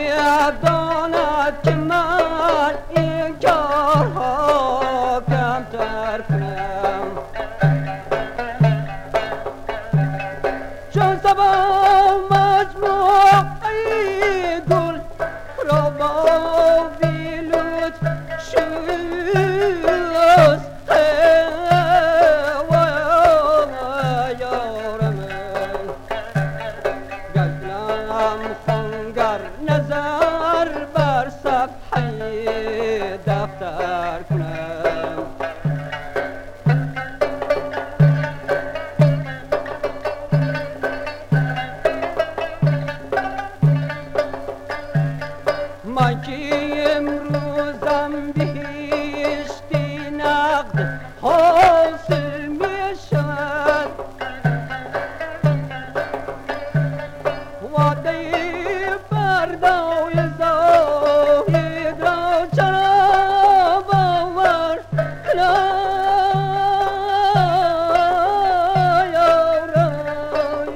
می‌داند که من این کارها کمتر کنم. چون صبا مجموعه گل را با ویلوت شست و یارم گشتم خنگر نظر بر صفحه دفتر کنم. من که امروزم بهشتی نقد حاصل می شود، وعده فردای زاهد را چرا باور کنم یارای.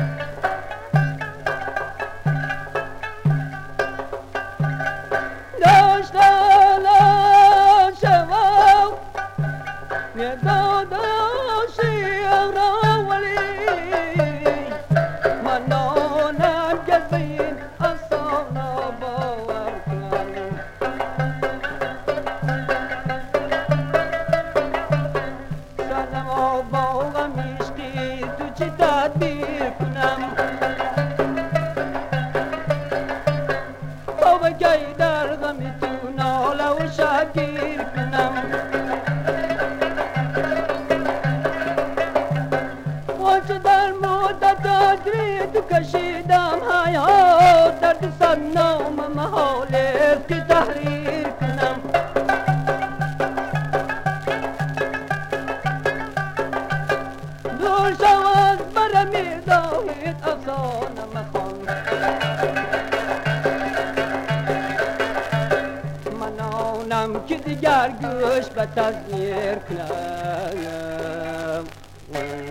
داشتن شما داداشیم را ولی من آنم گزین اصانا باور کنم. سنم و باغم عشقی تو چی تدبیر کنم. با بگی در غمی تو ناله و شگیر کنم. آنچه در مدت اجری تو کشیدم حیات درد صد نام محال است که تحریر کنم. دور شو از برم داهید افسانه مخوان. من آنم که دیگر گوش به تذکیر کنم.